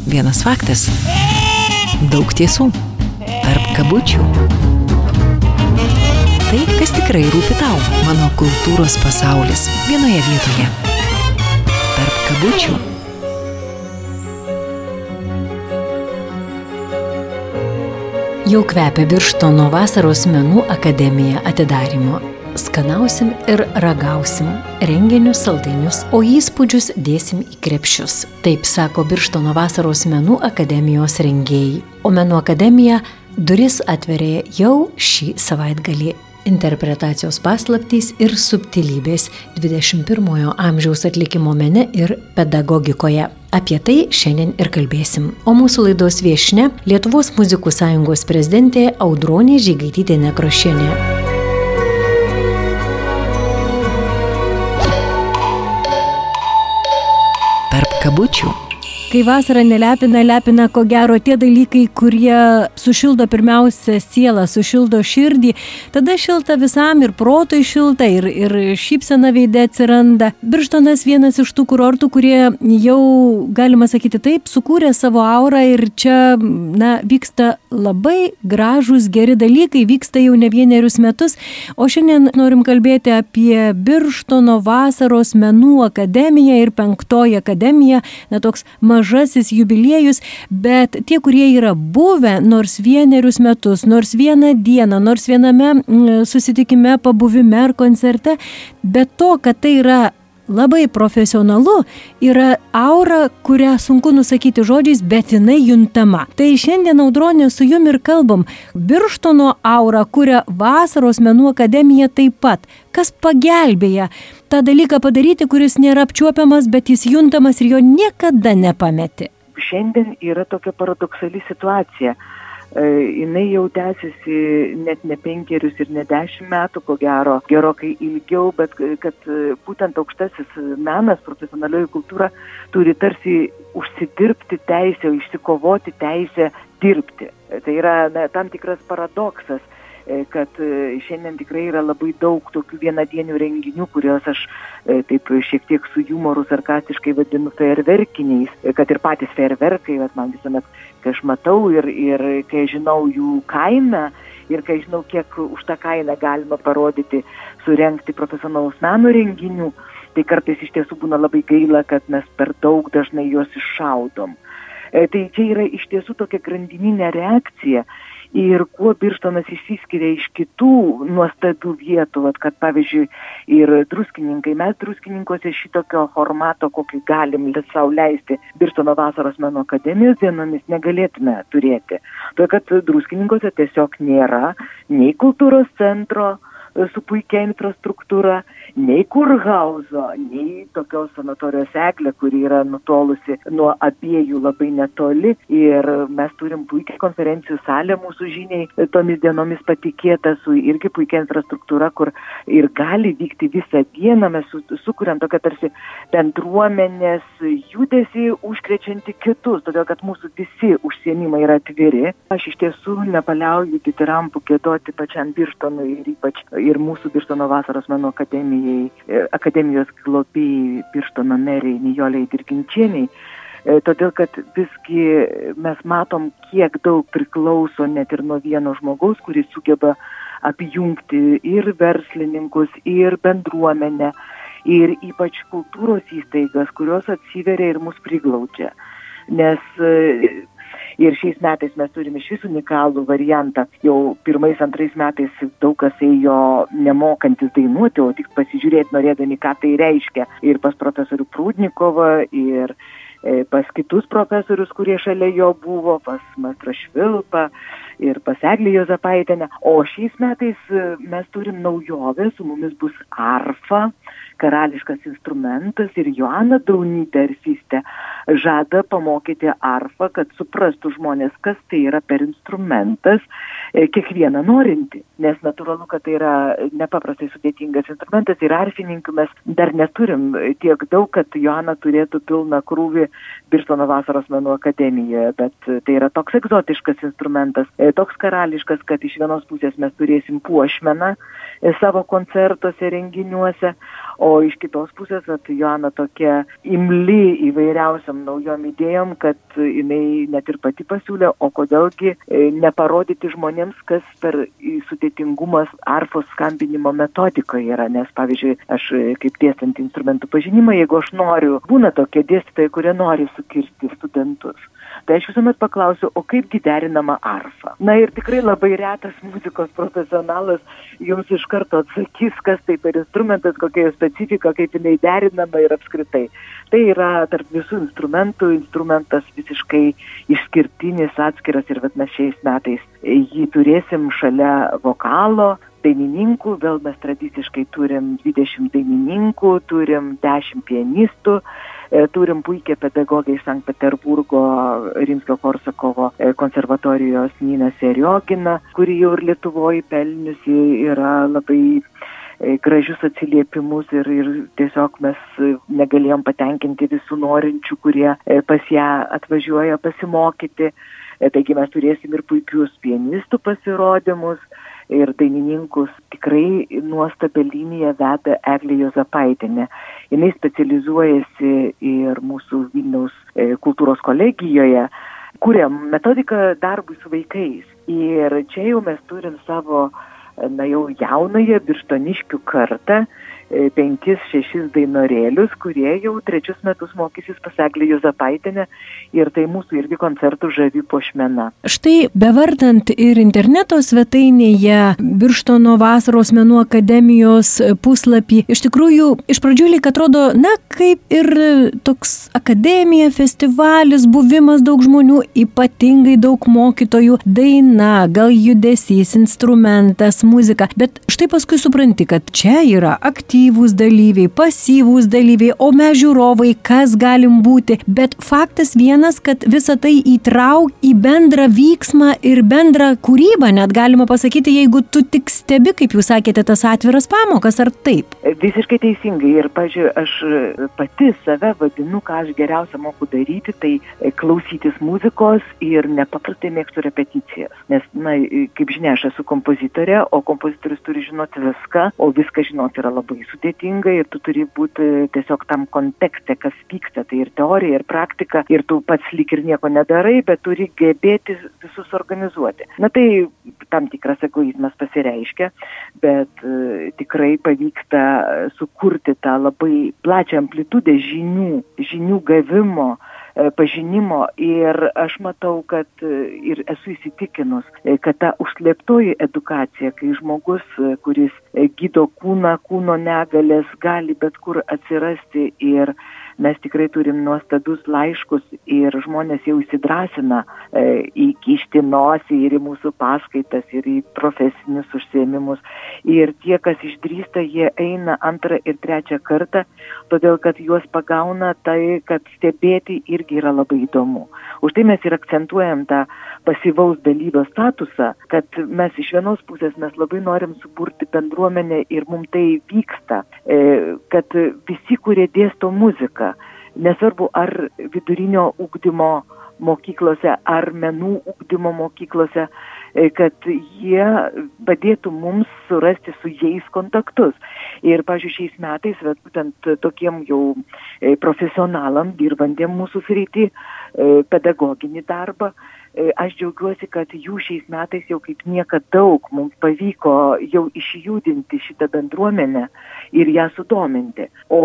Vienas faktas. Daug tiesų. Tarp kabučių. Tai, kas tikrai rūpi tau. Mano kultūros pasaulis. Vienoje vietoje. Tarp kabučių. Jau kvepia Birštono vasaros menų akademija atidarymo. Skanausim ir ragausim renginius, saldainius, o įspūdžius dėsim į krepšius. Taip sako Birštono vasaros menų akademijos rengėjai. O menų akademija duris atveria jau šį savaitgalį. Interpretacijos paslaptys ir subtilybės 21 amžiaus atlikimo mene ir pedagogikoje. Apie tai šiandien ir kalbėsim. O mūsų laidos viešnia Lietuvos muzikų sąjungos prezidentė Audronė Žygaitytė Nekrošienė. Tarp kabučių. Kai vasara lepina ko gero tie dalykai, kurie sušildo pirmiausia sielą, sušildo širdį, tada šilta visam ir protui šilta, ir šypsena veide atsiranda. Birštonas vienas iš tų kurortų, kurie jau, galima sakyti taip, sukūrė savo aurą ir čia, vyksta labai gražūs, geri dalykai, vyksta jau ne vienerius metus. O šiandien norim kalbėti apie Birštono vasaros menų akademiją ir 5 akademiją, toks mažasis jubiliejus, bet tie, kurie yra buvę nors vienerius metus, nors vieną dieną, nors viename susitikime, pabuvime ar koncerte, bet to, kad tai yra labai profesionalu, yra aura, kurią sunku nusakyti žodžiais, bet jinai juntama. Tai šiandien, Audronė, su jum ir kalbam. Birštono aura kuria vasaros menų akademija taip pat. Kas pagelbėja tą dalyką padaryti, kuris nėra apčiuopiamas, bet jis juntamas ir jo niekada nepameti? Šiandien yra tokia paradoksali situacija. Jinai jau tęsiasi net ne 5 ir ne 10 metų, ko gero, gerokai ilgiau, bet kad būtent aukštasis menas, profesionalioji kultūra turi tarsi užsidirbti teisę, išsikovoti teisę dirbti. Tai yra tam tikras paradoksas, kad šiandien tikrai yra labai daug tokių vienadienių renginių, kuriuos aš taip šiek tiek su jumoru sarkastiškai vadinu fejerverkiniais, kad ir patys fejerverkai, man visuomet, kai aš matau ir kai žinau jų kainą ir kai žinau, kiek už tą kainą galima parodyti, surengti profesionalaus meno renginių, tai kartais iš tiesų būna labai gaila, kad mes per daug dažnai juos iššaudom. Tai čia yra iš tiesų tokia grandininė reakcija. Ir kuo Birštonas išsiskiria iš kitų nuostabių vietų, kad pavyzdžiui ir druskininkai, mes druskininkose šitokio formato, kokį galim sau leisti Birštono vasaros menų akademijos dienomis, negalėtume turėti. Todėl, kad druskininkose tiesiog nėra nei kultūros centro su puikia infrastruktūra, nei kurhauzo, nei tokios sanatorijos Eglė, kuri yra nutolusi nuo abiejų labai netoli. Ir mes turim puikią konferencijų salę mūsų žiniai tomis dienomis patikėta su irgi puikia infrastruktūra, kur ir gali vykti visą dieną. Mes sukuriam tokią tarsi bendruomenės judesį užkrečianti kitus, todėl kad mūsų visi užsiėmimai yra atviri. Aš iš tiesų nepaliauju ditirampų giedoti pačiam Birštonui ir ypač ir mūsų Birštono vasaros menų akademijos globėjai Birštono meriai Nijolei Dirginčienei, todėl kad visgi mes matom, kiek daug priklauso net ir nuo vieno žmogaus, kuris sugeba apjungti ir verslininkus, ir bendruomenę, ir ypač kultūros įstaigas, kurios atsiveria ir mus priglaudžia. Nes ir šiais metais mes turime šis unikalų variantą. Jau 1-2 metais daug kas ėjo nemokantis dainuoti, o tik pasižiūrėti norėdami, ką tai reiškia. Ir pas profesorių Prudnikovą, ir pas kitus profesorius, kurie šalia jo buvo, pas maestro Švilpą, ir pas Eglę Juozapaitienę. O šiais metais mes turim naujovę, su mumis bus arfa, karališkas instrumentas, ir Joana Daunytė arfistė žada pamokyti arfą, kad suprastų žmonės, kas tai yra per instrumentas, kiekvieną norinti. Nes natūralu, kad tai yra nepaprastai sudėtingas instrumentas ir arfininkų mes dar neturim tiek daug, kad Joana turėtų pilną krūvį Birštono vasaros menų akademijoje, bet tai yra toks egzotiškas instrumentas. toks karališkas, kad iš vienos pusės mes turėsim puošmeną savo koncertuose, renginiuose, o iš kitos pusės, Joana tokia imli įvairiausiam naujom idėjom, kad jinai net ir pati pasiūlė, o kodėlgi neparodyti žmonėms, kas per sudėtingumas arfos skambinimo metodikoje yra, nes pavyzdžiui, aš kaip dėstant instrumentų pažinimą, jeigu aš noriu, būna tokie dėstytojai, kurie nori sukirsti studentus. Tai aš visuomet paklausiu, o kaipgi derinama arfa? Na ir tikrai labai retas muzikos profesionalas jums iš karto atsakys, kas tai per instrumentas, kokia jo specifika, kaip jinai derinama ir apskritai. Tai yra tarp visų instrumentų, instrumentas visiškai išskirtinis, atskiras ir mes šiais metais jį turėsim šalia vokalo, dainininkų, vėl mes tradiciškai turim 20 dainininkų, turim 10 pianistų, turim puikią pedagogę iš Sankt Peterburgo Rimskio-Korsakovo konservatorijos Nina Seriogina, kuri jau ir Lietuvoje pelniusi yra labai gražius atsiliepimus ir tiesiog mes negalėjom patenkinti visų norinčių, kurie pas ją atvažiuoja pasimokyti. Taigi mes turėsim ir puikius pianistų pasirodymus, ir dainininkus. Tikrai nuostabią liniją veda Eglė Juozapaitienė. Jinai specializuojasi ir mūsų Vilniaus kultūros kolegijoje, kuria metodiką darbui su vaikais. Ir čia jau mes turim savo, jau jaunąją birštoniškių kartą, 5-6 dainorėlius, kurie jau 3 metus mokysis pas Eglę Juozapaitienę ir tai mūsų irgi koncertų žavi puošmena. Štai bevardant ir interneto svetainėje Birštono vasaros menų akademijos puslapį, iš tikrųjų iš pradžių lyg atrodo, kaip ir toks akademija, festivalis, buvimas daug žmonių, ypatingai daug mokytojų, daina, gal judesys, instrumentas, muzika, bet štai paskui supranti, kad čia yra aktyvūs dalyviai, pasyvūs dalyviai, o mes žiūrovai, kas galim būti. Bet faktas vienas, kad visą tai įtrauk į bendrą vyksmą ir bendrą kūrybą, net galima pasakyti, jeigu tu tik stebi, kaip jūs sakėte, tas atviras pamokas, ar taip? Visiškai teisingai. Ir, pažiūrėjau, aš pati save vadinu, ką aš geriausia moku daryti, tai klausytis muzikos ir nepaprastai mėgstu repeticijas. Nes, kaip žinia, aš esu kompozitorė, o kompozitorius turi žinoti viską, o viską žinoti yra labai sudėtinga ir tu turi būti tiesiog tam kontekste, kas vyksta, tai ir teorija, ir praktika, ir tu pats lyg ir nieko nedarai, bet turi gebėti visus organizuoti. Tai tam tikras egoizmas pasireiškia, bet tikrai pavyksta sukurti tą labai plačią amplitudę žinių gavimo, pažinimo ir aš matau, kad ir esu įsitikinus, kad ta užslėptoji edukacija, kai žmogus, kuris gydo kūno negalės, gali bet kur atsirasti ir mes tikrai turim nuostabius laiškus ir žmonės jau įsidrąsina įkišti nosį ir į mūsų paskaitas, ir į profesinius užsiėmimus. Ir tie, kas išdrįsta, jie eina 2. ir 3. kartą, todėl kad juos pagauna tai, kad stebėti irgi yra labai įdomu. Už tai mes ir akcentuojam tą pasyvaus dalyvio statusą, kad mes iš vienos pusės mes labai norim suburti bendruomenę ir mums tai vyksta, kad visi, kurie dėsto muziką, nesvarbu ar vidurinio ugdymo mokyklose, ar menų ugdymo mokyklose, kad jie padėtų mums surasti su jais kontaktus. Ir, pavyzdžiui, šiais metais, būtent tokiem jau profesionalam, dirbantiem mūsų srity, pedagoginį darbą, aš džiaugiuosi, kad jų šiais metais jau kaip niekad daug mums pavyko jau išjudinti šitą bendruomenę ir ją sudominti. O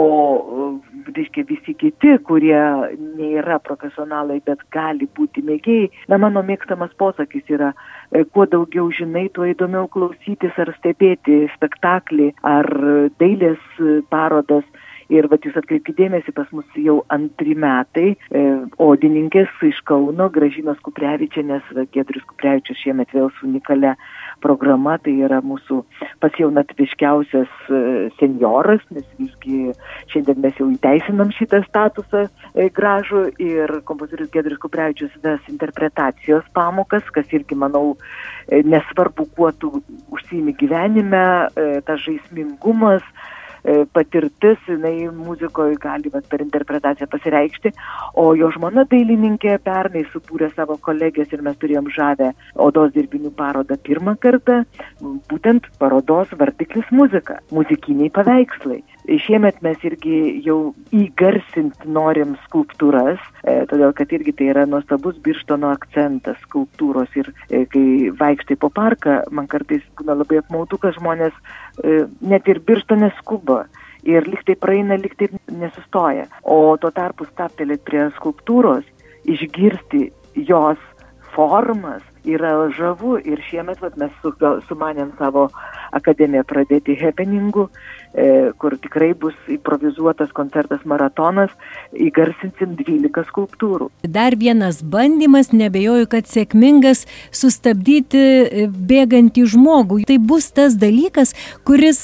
visi kiti, kurie nėra profesionalai, bet gali būti mėgėjai, mano mėgstamas posakis yra, kuo daugiau žinai, tuo įdomiau klausytis ar stebėti spektaklį ar dailės parodas. Ir jūs atkreipkite dėmesį, pas mus jau 2 metai odininkės iš Kauno, Gražinos Kuprevičienės, Giedrius Kuprevičius šiemet vėl su unikalia programa, tai yra mūsų pats jaunatviškiausias senjoras, nes visgi šiandien mes jau įteisinam šitą statusą gražų ir kompozitorius Giedrius Kuprevičius ves interpretacijos pamokas, kas irgi, manau, nesvarbu, kuo tu užsiimi gyvenime, tas žaismingumas, patirtis, jinai muzikoje gali per interpretaciją pasireikšti, o jo žmona dailininkė pernai subūrė savo kolegės ir mes turėjom žavę odos dirbinių parodą pirmą kartą, būtent parodos vardiklis muzika, muzikiniai paveikslai. Šiemet mes irgi jau įgarsinti norim skulptūras, todėl kad irgi tai yra nuostabus Birštono akcentas skulptūros ir kai vaikštai po parką, man kartais būna labai apmaudu, kad žmonės net ir Birštone skuba ir liktai praeina, liktai nesustoja. O tuo tarpu stabtelėti prie skulptūros, išgirsti jos formas yra žavu ir šiemet mes sumanėm savo akademiją pradėti happeningu, kur tikrai bus improvizuotas koncertas maratonas, įgarsinsim 12 skulptūrų. Dar vienas bandymas, nebejoju, kad sėkmingas, sustabdyti bėgantį žmogų. Tai bus tas dalykas, kuris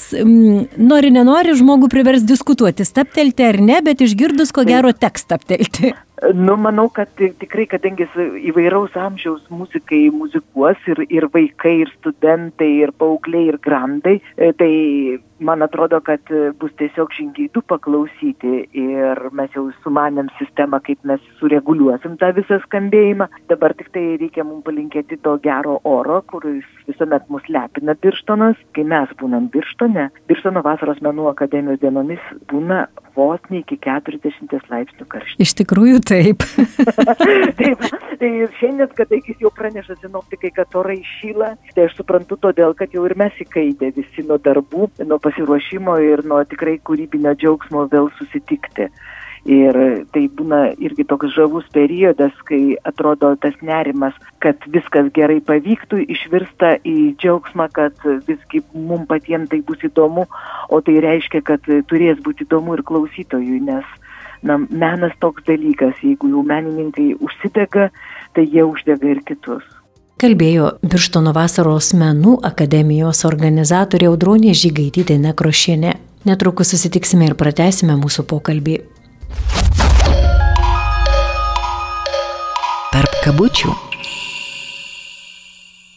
nori žmogų privers diskutuoti, stabtelti ar ne, bet išgirdus ko gero teks stabtelti. Manau, kad tikrai, kadangi įvairaus amžiaus muzikai muzikuos ir vaikai, ir studentai, ir paaugliai, ir grandai, tai man atrodo, kad bus tiesiog žingeidu paklausyti ir mes jau sumanėm sistemą, kaip mes sureguliuosim tą visą skambėjimą. Dabar tik tai reikia mums palinkėti to gero oro, kuris visuomet mus lepina Birštonas. Kai mes būnam Birštone, Birštono vasaros menų akademijos dienomis būna vos ne iki 40 laipsnių karščio. Iš tikrųjų taip. Taip, tai šiandien, kadangi jau praneša sinoptikai, kad orai šyla, tai aš suprantu todėl, kad jau ir mes įkaitę visi nuo darbų, nuo pasiruošimo ir nuo tikrai kūrybinio džiaugsmo vėl susitikti. Ir tai būna irgi toks žavus periodas, kai atrodo tas nerimas, kad viskas gerai pavyktų, išvirsta į džiaugsmą, kad visgi mums patiems tai bus įdomu, o tai reiškia, kad turės būti įdomu ir klausytojui, nes menas toks dalykas, jeigu jau menininkai užsidega, tai jie uždega ir kitus. Kalbėjo Birštono vasaros menų akademijos organizatorė Audronė Žygaitytė Nekrošienė. Netrukus susitiksime ir pratęsime mūsų pokalbį. Tarp kabučių.